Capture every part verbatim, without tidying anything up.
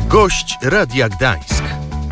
Gość Radia Gdańsk.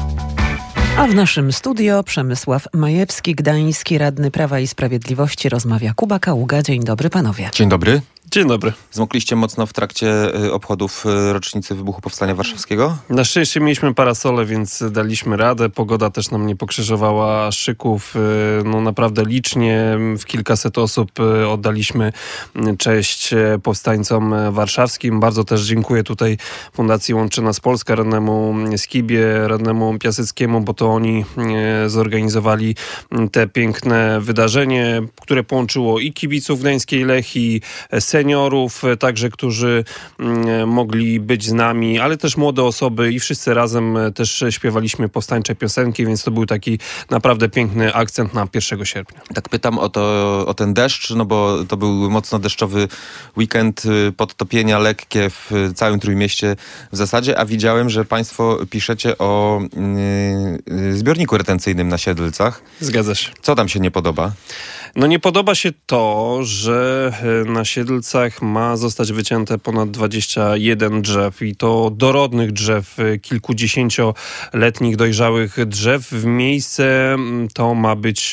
A w naszym studio Przemysław Majewski, gdański radny Prawa i Sprawiedliwości. Rozmawia Kuba Kaługa. Dzień dobry panowie. Dzień dobry. Dzień dobry. Zmokliście mocno w trakcie obchodów rocznicy wybuchu Powstania Warszawskiego? Na szczęście mieliśmy parasole, więc daliśmy radę. Pogoda też nam nie pokrzyżowała szyków. No naprawdę licznie w kilkaset osób oddaliśmy cześć powstańcom warszawskim. Bardzo też dziękuję tutaj Fundacji Łączy Nas Polska, radnemu Skibie, radnemu Piaseckiemu, bo to oni zorganizowali te piękne wydarzenie, które połączyło i kibiców gdańskiej Lechii, seniorów także, którzy mogli być z nami, ale też młode osoby i wszyscy razem też śpiewaliśmy powstańcze piosenki, więc to był taki naprawdę piękny akcent na pierwszego sierpnia. Tak pytam o, to, o ten deszcz, no bo to był mocno deszczowy weekend, podtopienia lekkie w całym Trójmieście w zasadzie, a widziałem, że państwo piszecie o yy, zbiorniku retencyjnym na Siedlcach. Zgadza się. Co tam się nie podoba? No nie podoba się to, że na Siedlcach ma zostać wycięte ponad dwadzieścia jeden drzew i to dorodnych drzew, kilkudziesięcioletnich dojrzałych drzew. W miejsce to ma być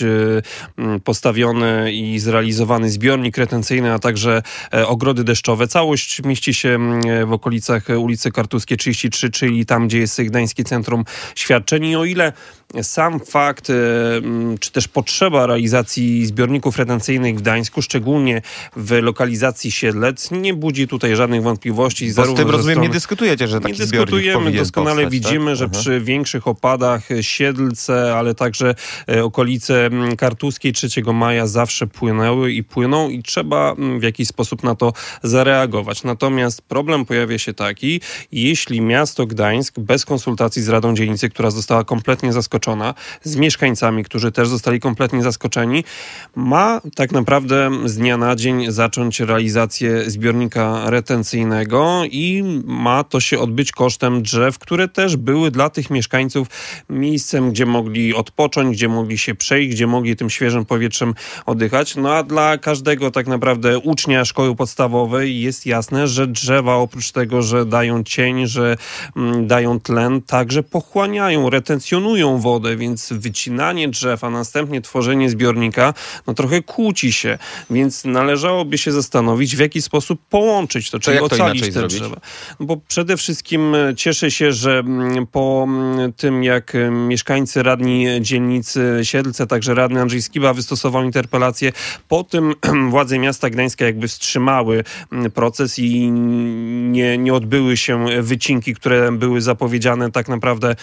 postawiony i zrealizowany zbiornik retencyjny, a także ogrody deszczowe. Całość mieści się w okolicach ulicy Kartuskiej trzydzieści trzy, czyli tam, gdzie jest Gdańskie Centrum Świadczeń. I o ile sam fakt, czy też potrzeba realizacji zbiorników retencyjnych w Gdańsku, szczególnie w lokalizacji Siedlec, nie budzi tutaj żadnych wątpliwości. Bo z tym, rozumiem, nie dyskutujecie, że taki zbiornik powinien powstać. Nie dyskutujemy, doskonale powstać, widzimy, tak? że Aha. przy większych opadach Siedlce, ale także okolice Kartuskiej trzeciego maja zawsze płynęły i płyną i trzeba w jakiś sposób na to zareagować. Natomiast problem pojawia się taki, jeśli miasto Gdańsk bez konsultacji z Radą Dzielnicy, która została kompletnie zaskoczona, z mieszkańcami, którzy też zostali kompletnie zaskoczeni, ma tak naprawdę z dnia na dzień zacząć realizację zbiornika retencyjnego i ma to się odbyć kosztem drzew, które też były dla tych mieszkańców miejscem, gdzie mogli odpocząć, gdzie mogli się przejść, gdzie mogli tym świeżym powietrzem oddychać. No a dla każdego tak naprawdę ucznia szkoły podstawowej jest jasne, że drzewa oprócz tego, że dają cień, że mm, dają tlen, także pochłaniają, retencjonują wodę, więc wycinanie drzew, a następnie tworzenie zbiornika, no trochę kłóci się, więc należałoby się zastanowić, w jaki sposób połączyć to, czyli ocalić te zrobić? drzewa. Bo przede wszystkim cieszę się, że po tym, jak mieszkańcy, radni dzielnicy Siedlce, także radny Andrzej Skiba wystosował interpelację, po tym władze miasta Gdańska jakby wstrzymały proces i nie, nie odbyły się wycinki, które były zapowiedziane tak naprawdę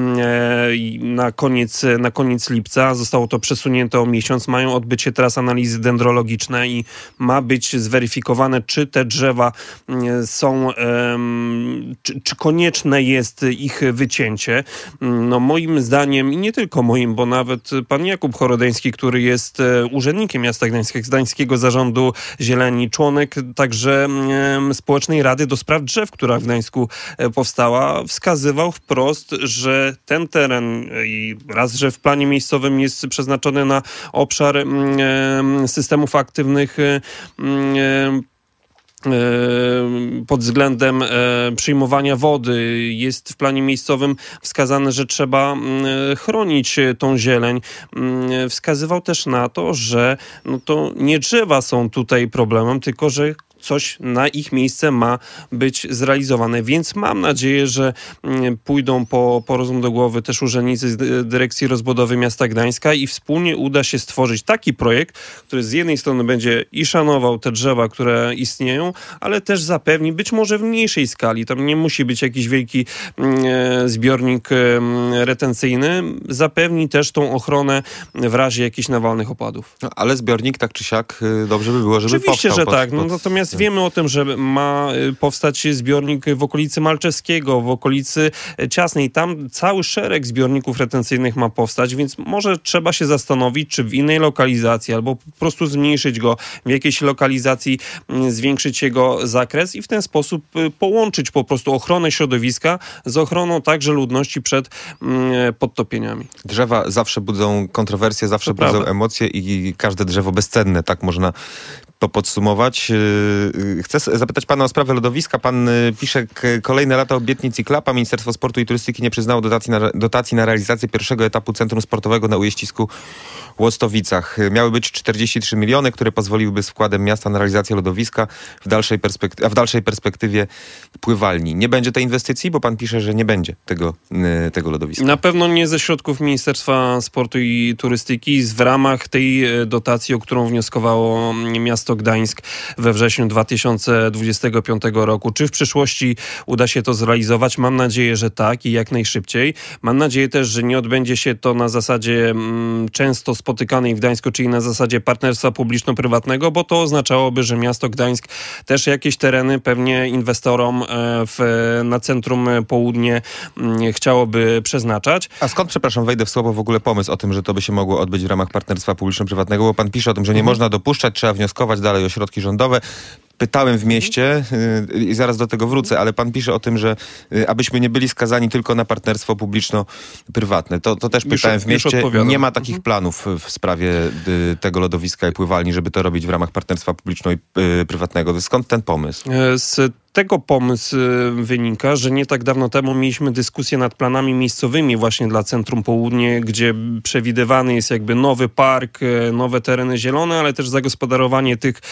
na koniec, na koniec lipca. Zostało to przesunięte o miesiąc. Mają odbyć się teraz analizy dendrologiczne i ma być zweryfikowane, czy te drzewa są, czy, czy konieczne jest ich wycięcie. No moim zdaniem i nie tylko moim, bo nawet pan Jakub Chorodeński, który jest urzędnikiem miasta Gdańska, z Gdańskiego Zarządu Zieleni, członek także Społecznej Rady do Spraw Drzew, która w Gdańsku powstała, wskazywał wprost, że ten teren i raz, że w planie miejscowym jest przeznaczony na obszar systemów aktywnych pod względem przyjmowania wody. Jest w planie miejscowym wskazane, że trzeba chronić tą zieleń. Wskazywał też na to, że no to nie drzewa są tutaj problemem, tylko że coś na ich miejsce ma być zrealizowane. Więc mam nadzieję, że pójdą po, po rozum do głowy też urzędnicy z Dyrekcji Rozbudowy Miasta Gdańska i wspólnie uda się stworzyć taki projekt, który z jednej strony będzie i szanował te drzewa, które istnieją, ale też zapewni, być może w mniejszej skali, tam nie musi być jakiś wielki e, zbiornik e, retencyjny, zapewni też tą ochronę w razie jakichś nawalnych opadów. No, ale zbiornik tak czy siak dobrze by było, żeby Oczywiście, powstał. że pod, tak. No, pod... Natomiast wiemy o tym, że ma powstać zbiornik w okolicy Malczewskiego, w okolicy Ciasnej. Tam cały szereg zbiorników retencyjnych ma powstać, więc może trzeba się zastanowić, czy w innej lokalizacji, albo po prostu zmniejszyć go w jakiejś lokalizacji, zwiększyć jego zakres i w ten sposób połączyć po prostu ochronę środowiska z ochroną także ludności przed podtopieniami. Drzewa zawsze budzą kontrowersje, zawsze To budzą prawda. emocje i każde drzewo bezcenne, tak można to podsumować. Chcę zapytać pana o sprawę lodowiska. Pan pisze, kolejne lata obietnic i klapa. Ministerstwo Sportu i Turystyki nie przyznało dotacji na, dotacji na realizację pierwszego etapu Centrum Sportowego na Ujeścisku Łostowicach. Miały być czterdzieści trzy miliony, które pozwoliłyby z wkładem miasta na realizację lodowiska, w dalszej perspekty- a w dalszej perspektywie pływalni. Nie będzie tej inwestycji, bo pan pisze, że nie będzie tego, tego lodowiska. Na pewno nie ze środków Ministerstwa Sportu i Turystyki, w ramach tej dotacji, o którą wnioskowało miasto Gdańsk we wrześniu dwa tysiące dwudziestego piątego roku. Czy w przyszłości uda się to zrealizować? Mam nadzieję, że tak i jak najszybciej. Mam nadzieję też, że nie odbędzie się to na zasadzie mm, często spotykanej w Gdańsku, czyli na zasadzie partnerstwa publiczno-prywatnego, bo to oznaczałoby, że miasto Gdańsk też jakieś tereny pewnie inwestorom w, na Centrum Południe chciałoby przeznaczać. A skąd, przepraszam, wejdę w słowo, w ogóle pomysł o tym, że to by się mogło odbyć w ramach partnerstwa publiczno-prywatnego, bo pan pisze o tym, że nie mhm. można dopuszczać, trzeba wnioskować dalej o środki rządowe. Pytałem w mieście yy, i zaraz do tego wrócę, ale pan pisze o tym, że yy, abyśmy nie byli skazani tylko na partnerstwo publiczno-prywatne. To, to też pytałem już, w mieście. Nie ma takich mhm. planów w sprawie yy, tego lodowiska i pływalni, żeby to robić w ramach partnerstwa publiczno-prywatnego. Skąd ten pomysł? Z tego pomysł wynika, że nie tak dawno temu mieliśmy dyskusję nad planami miejscowymi właśnie dla Centrum Południe, gdzie przewidywany jest jakby nowy park, nowe tereny zielone, ale też zagospodarowanie tych,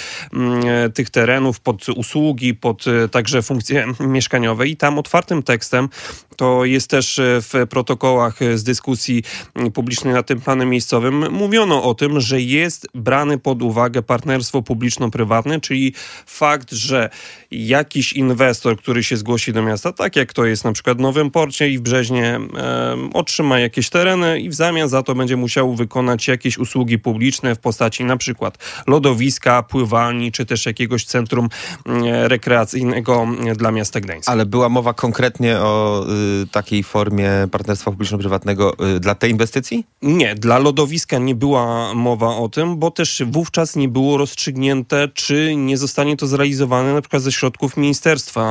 tych terenów pod usługi, pod także funkcje mieszkaniowe. I tam otwartym tekstem, to jest też w protokołach z dyskusji publicznej nad tym planem miejscowym, mówiono o tym, że jest brany pod uwagę partnerstwo publiczno-prywatne, czyli fakt, że jakiś inwestor, który się zgłosi do miasta, tak jak to jest na przykład w Nowym Porcie i w Brzeźnie, e, otrzyma jakieś tereny i w zamian za to będzie musiał wykonać jakieś usługi publiczne w postaci na przykład lodowiska, pływalni, czy też jakiegoś centrum e, rekreacyjnego dla miasta Gdańska. Ale była mowa konkretnie o y, takiej formie partnerstwa publiczno-prywatnego y, dla tej inwestycji? Nie, dla lodowiska nie była mowa o tym, bo też wówczas nie było rozstrzygnięte, czy nie zostanie to zrealizowane na przykład ze środków Ministerstwa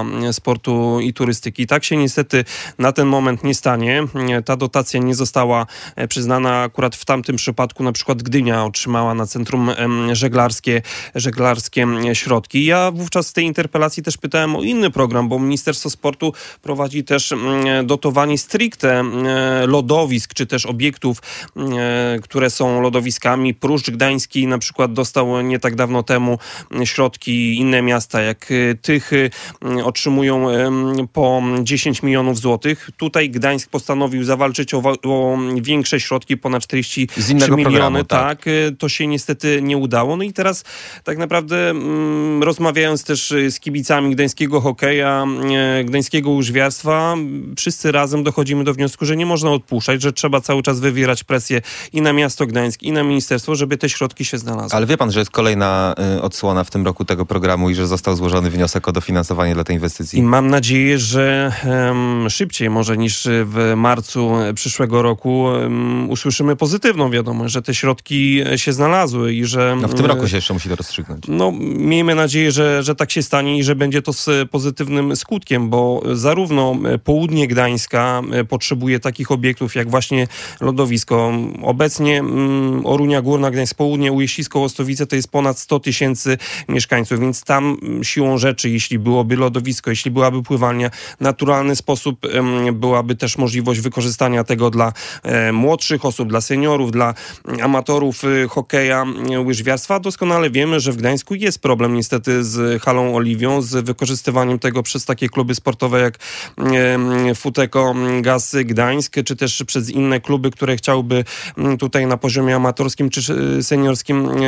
Sportu i Turystyki. Tak się niestety na ten moment nie stanie. Ta dotacja nie została przyznana akurat w tamtym przypadku. Na przykład Gdynia otrzymała na centrum żeglarskie, żeglarskie środki. Ja wówczas w tej interpelacji też pytałem o inny program, bo Ministerstwo Sportu prowadzi też dotowanie stricte lodowisk, czy też obiektów, które są lodowiskami. Pruszcz Gdański na przykład dostał nie tak dawno temu środki, inne miasta jak Tychy otrzymują po dziesięć milionów złotych. Tutaj Gdańsk postanowił zawalczyć o, o większe środki, ponad czterdzieści trzy miliony. Programu, tak. tak, to się niestety nie udało. No i teraz tak naprawdę mm, rozmawiając też z kibicami gdańskiego hokeja, e, gdańskiego łyżwiarstwa, wszyscy razem dochodzimy do wniosku, że nie można odpuszczać, że trzeba cały czas wywierać presję i na miasto Gdańsk, i na ministerstwo, żeby te środki się znalazły. Ale wie pan, że jest kolejna y, odsłona w tym roku tego programu i że został złożony wniosek o dofinansowanie dla tej inwestycji? I mam nadzieję, że um, szybciej może niż w marcu przyszłego roku um, usłyszymy pozytywną wiadomość, że te środki się znalazły i że... No w tym roku się jeszcze musi to rozstrzygnąć. No miejmy nadzieję, że, że tak się stanie i że będzie to z pozytywnym skutkiem, bo zarówno południe Gdańska potrzebuje takich obiektów jak właśnie lodowisko. Obecnie um, Orunia Górna, Gdańsk Południe, Ujeścisko, Łostowice to jest ponad sto tysięcy mieszkańców, więc tam siłą rzeczy, jeśli byłoby lodowisko, jeśli byłaby pływalnia, naturalny sposób um, byłaby też możliwość wykorzystania tego dla e, młodszych osób, dla seniorów, dla amatorów e, hokeja, e, łyżwiarstwa. Doskonale wiemy, że w Gdańsku jest problem niestety z halą Oliwią, z wykorzystywaniem tego przez takie kluby sportowe jak e, Futeko Gaz Gdańsk, czy też przez inne kluby, które chciałyby tutaj na poziomie amatorskim czy seniorskim e,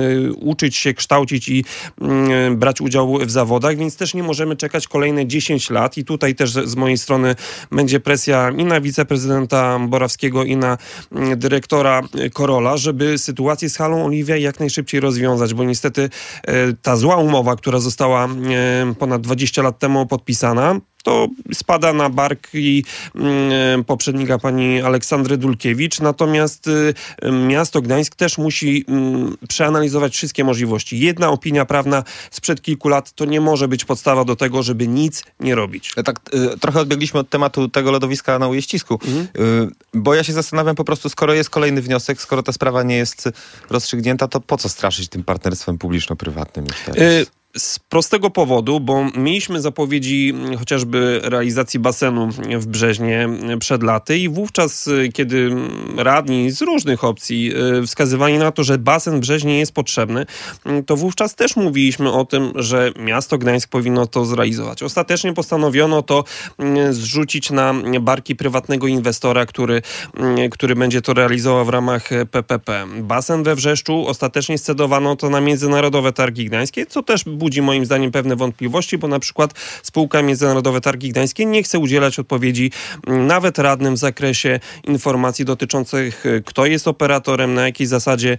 uczyć się, kształcić i e, brać udział w zawodach, więc też nie możemy czekać kolejne dziesięć lat i tutaj też z mojej strony będzie presja i na wiceprezydenta Borawskiego, i na dyrektora Korola, żeby sytuację z halą Oliwia jak najszybciej rozwiązać, bo niestety e, ta zła umowa, która została e, ponad dwadzieścia lat temu podpisana, to spada na barki y, poprzednika pani Aleksandry Dulkiewicz, natomiast y, miasto Gdańsk też musi y, przeanalizować wszystkie możliwości. Jedna opinia prawna sprzed kilku lat to nie może być podstawa do tego, żeby nic nie robić. Tak, y, trochę odbiegliśmy od tematu tego lodowiska na Ujeścisku, mhm. y, bo ja się zastanawiam po prostu, skoro jest kolejny wniosek, skoro ta sprawa nie jest rozstrzygnięta, to po co straszyć tym partnerstwem publiczno-prywatnym już teraz? Y- Z prostego powodu, bo mieliśmy zapowiedzi chociażby realizacji basenu w Brzeźnie przed laty i wówczas, kiedy radni z różnych opcji wskazywali na to, że basen w Brzeźnie jest potrzebny, to wówczas też mówiliśmy o tym, że miasto Gdańsk powinno to zrealizować. Ostatecznie postanowiono to zrzucić na barki prywatnego inwestora, który, który będzie to realizował w ramach P P P. Basen we Wrzeszczu ostatecznie scedowano to na Międzynarodowe Targi Gdańskie, co też budzi moim zdaniem pewne wątpliwości, bo na przykład spółka Międzynarodowe Targi Gdańskie nie chce udzielać odpowiedzi nawet radnym w zakresie informacji dotyczących, kto jest operatorem, na jakiej zasadzie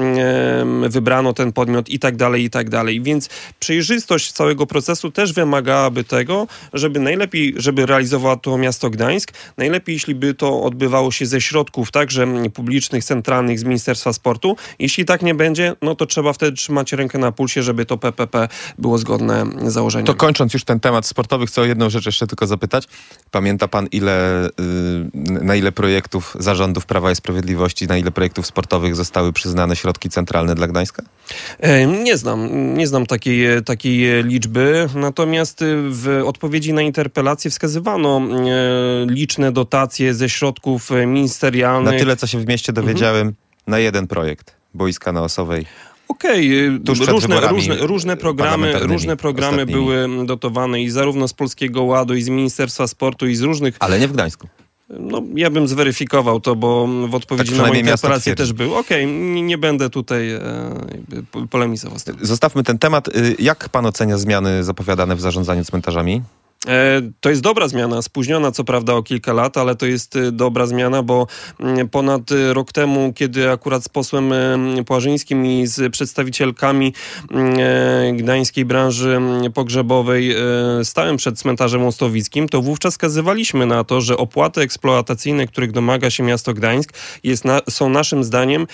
e, wybrano ten podmiot i tak dalej, i tak dalej. Więc przejrzystość całego procesu też wymagałaby tego, żeby najlepiej, żeby realizowało to miasto Gdańsk, najlepiej jeśli by to odbywało się ze środków także publicznych, centralnych, z Ministerstwa Sportu. Jeśli tak nie będzie, no to trzeba wtedy trzymać rękę na pulsie, żeby to P P P było zgodne założeniem. To kończąc już ten temat sportowy, chcę o jedną rzecz jeszcze tylko zapytać. Pamięta pan, ile, na ile projektów zarządów Prawa i Sprawiedliwości, na ile projektów sportowych zostały przyznane środki centralne dla Gdańska? Nie znam, nie znam takiej, takiej liczby, natomiast w odpowiedzi na interpelację wskazywano liczne dotacje ze środków ministerialnych. Na tyle, co się w mieście dowiedziałem, mhm. na jeden projekt boiska na Osowej. Okej, okay. różne, różne, różne programy, różne programy ostatnimi. były dotowane i zarówno z Polskiego Ładu, i z Ministerstwa Sportu, i z różnych... Ale nie w Gdańsku. No, ja bym zweryfikował to, bo w odpowiedzi tak na moją interpelację też był. Okej, okay, nie, nie będę tutaj e, polemizował z tym. Zostawmy ten temat. Jak pan ocenia zmiany zapowiadane w zarządzaniu cmentarzami? To jest dobra zmiana, spóźniona co prawda o kilka lat, ale to jest dobra zmiana, bo ponad rok temu, kiedy akurat z posłem Płażyńskim i z przedstawicielkami gdańskiej branży pogrzebowej stałem przed cmentarzem Łostowickim, to wówczas wskazywaliśmy na to, że opłaty eksploatacyjne, których domaga się miasto Gdańsk, jest na, są naszym zdaniem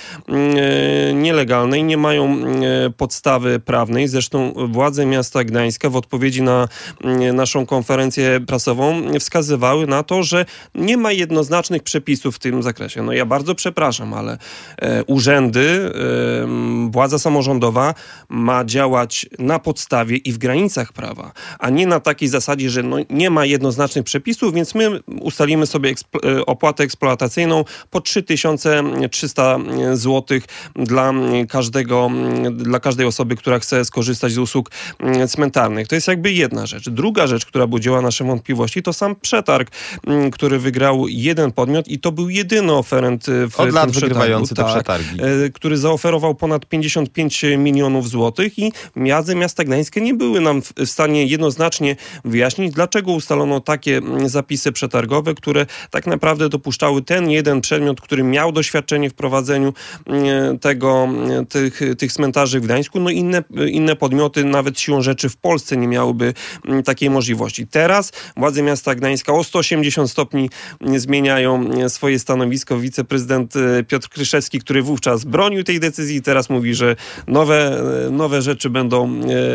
nielegalne i nie mają podstawy prawnej. Zresztą władze miasta Gdańska w odpowiedzi na naszą konferencję konferencję prasową wskazywały na to, że nie ma jednoznacznych przepisów w tym zakresie. No ja bardzo przepraszam, ale e, urzędy, e, władza samorządowa ma działać na podstawie i w granicach prawa, a nie na takiej zasadzie, że no, nie ma jednoznacznych przepisów, więc my ustalimy sobie eksplo- opłatę eksploatacyjną po trzy tysiące trzysta złotych dla każdego, dla każdej osoby, która chce skorzystać z usług cmentarnych. To jest jakby jedna rzecz. Druga rzecz, która budziła nasze wątpliwości, to sam przetarg, który wygrał jeden podmiot i to był jedyny oferent w Od tym lat przetargu, wygrywający tak, te przetargi. który zaoferował ponad pięćdziesiąt pięć milionów złotych i władze miasta Gdańskie nie były nam w stanie jednoznacznie wyjaśnić, dlaczego ustalono takie zapisy przetargowe, które tak naprawdę dopuszczały ten jeden przedmiot, który miał doświadczenie w prowadzeniu tego, tych, tych cmentarzy w Gdańsku. No inne, inne podmioty nawet siłą rzeczy w Polsce nie miałyby takiej możliwości. Teraz władze miasta Gdańska o sto osiemdziesiąt stopni zmieniają swoje stanowisko. Wiceprezydent Piotr Kryszewski, który wówczas bronił tej decyzji, teraz mówi, że nowe, nowe rzeczy będą,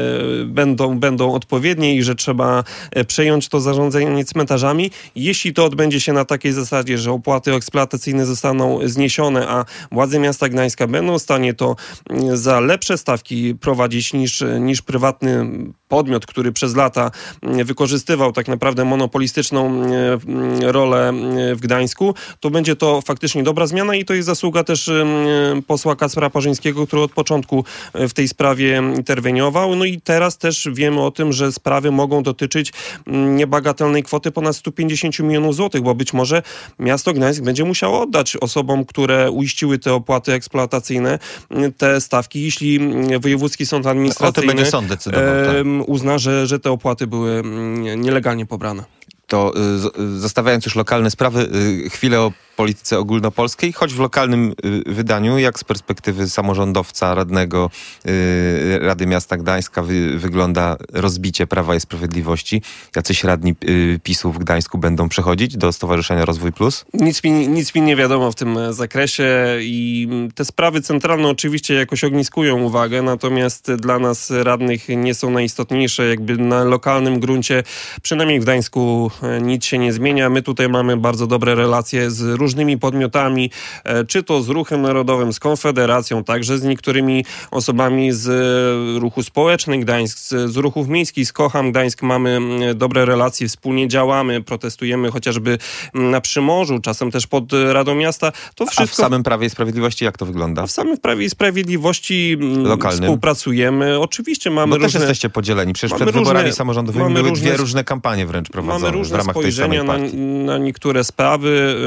będą, będą odpowiednie i że trzeba przejąć to zarządzanie cmentarzami. Jeśli to odbędzie się na takiej zasadzie, że opłaty eksploatacyjne zostaną zniesione, a władze miasta Gdańska będą w stanie to za lepsze stawki prowadzić niż, niż prywatny podmiot, który przez lata wykorzystywał tak naprawdę monopolistyczną rolę w Gdańsku, to będzie to faktycznie dobra zmiana i to jest zasługa też posła Kacpra Parzyńskiego, który od początku w tej sprawie interweniował. No i teraz też wiemy o tym, że sprawy mogą dotyczyć niebagatelnej kwoty ponad sto pięćdziesiąt milionów złotych, bo być może miasto Gdańsk będzie musiało oddać osobom, które uiściły te opłaty eksploatacyjne, te stawki, jeśli Wojewódzki Sąd Administracyjny o tym będzie sąd decydował, tak. uzna, że, że te opłaty były nielegalnie pobrane. To y, zostawiając już lokalne sprawy, y, chwilę o polityce ogólnopolskiej, choć w lokalnym y, wydaniu, jak z perspektywy samorządowca, radnego y, Rady Miasta Gdańska wy, wygląda rozbicie Prawa i Sprawiedliwości? Jacyś radni y, PiSu w Gdańsku będą przechodzić do Stowarzyszenia Rozwój Plus? Nic mi, nic mi nie wiadomo w tym zakresie i te sprawy centralne oczywiście jakoś ogniskują uwagę, natomiast dla nas radnych nie są najistotniejsze. Jakby na lokalnym gruncie, przynajmniej w Gdańsku, nic się nie zmienia. My tutaj mamy bardzo dobre relacje z różnymi podmiotami, czy to z Ruchem Narodowym, z Konfederacją, także z niektórymi osobami z Ruchu Społeczny Gdańsk, z, z ruchów miejskich, z Kocham Gdańsk. Mamy dobre relacje, wspólnie działamy, protestujemy chociażby na Przymorzu, czasem też pod Radą Miasta. To wszystko... A w samym Prawie i Sprawiedliwości jak to wygląda? W samym Prawie i Sprawiedliwości lokalnym współpracujemy. Oczywiście mamy Bo różne... też jesteście podzieleni. Przecież mamy przed różne, wyborami samorządowymi były różne, dwie różne kampanie wręcz prowadzone mamy różne w ramach tej samej spojrzenia partii. na, na niektóre sprawy.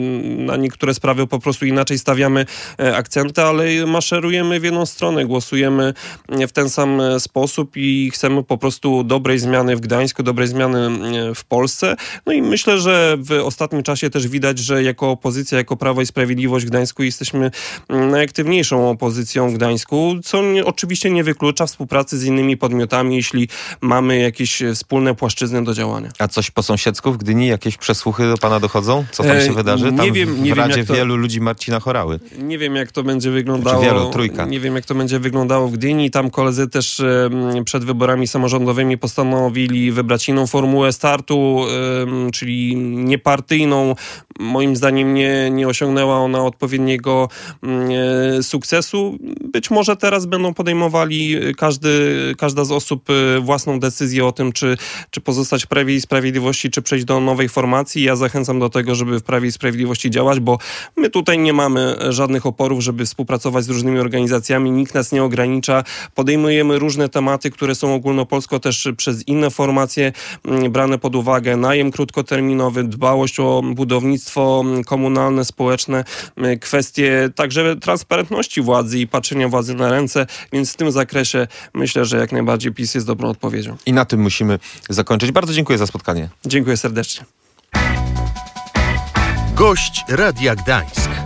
Na niektóre sprawy po prostu inaczej stawiamy akcenty, ale maszerujemy w jedną stronę. Głosujemy w ten sam sposób i chcemy po prostu dobrej zmiany w Gdańsku, dobrej zmiany w Polsce. No i myślę, że w ostatnim czasie też widać, że jako opozycja, jako Prawo i Sprawiedliwość w Gdańsku jesteśmy najaktywniejszą opozycją w Gdańsku, co nie, oczywiście nie wyklucza współpracy z innymi podmiotami, jeśli mamy jakieś wspólne płaszczyzny do działania. A coś po sąsiedzku w Gdyni? Jakieś przesłuchy do pana dochodzą? Co tam się e, wydarzy? Tam nie wiem, w, nie w Radzie wiem, to, wielu ludzi Marcina Chorały. Nie wiem, jak to będzie wyglądało. Czy wielu, trójka. Nie wiem, jak to będzie wyglądało w Gdyni. Tam koledzy też e, przed wyborami samorządowymi postanowili wybrać inną formułę startu, e, czyli niepartyjną. Moim zdaniem nie, nie osiągnęła ona odpowiedniego e, sukcesu. Być może teraz będą podejmowali każdy, każda z osób własną decyzję o tym, czy, czy pozostać w Prawie i Sprawiedliwości, czy przejść do nowej formacji. Ja zachęcam do tego, żeby w Prawie i Sprawiedliwości działać, bo my tutaj nie mamy żadnych oporów, żeby współpracować z różnymi organizacjami. Nikt nas nie ogranicza. Podejmujemy różne tematy, które są ogólnopolsko też przez inne formacje brane pod uwagę. Najem krótkoterminowy, dbałość o budownictwo komunalne, społeczne, kwestie także transparentności władzy i patrzenia władzy na ręce, więc w tym zakresie myślę, że jak najbardziej PiS jest dobrą odpowiedzią. I na tym musimy zakończyć. Bardzo dziękuję za spotkanie. Dziękuję serdecznie. Gość Radia Gdańsk.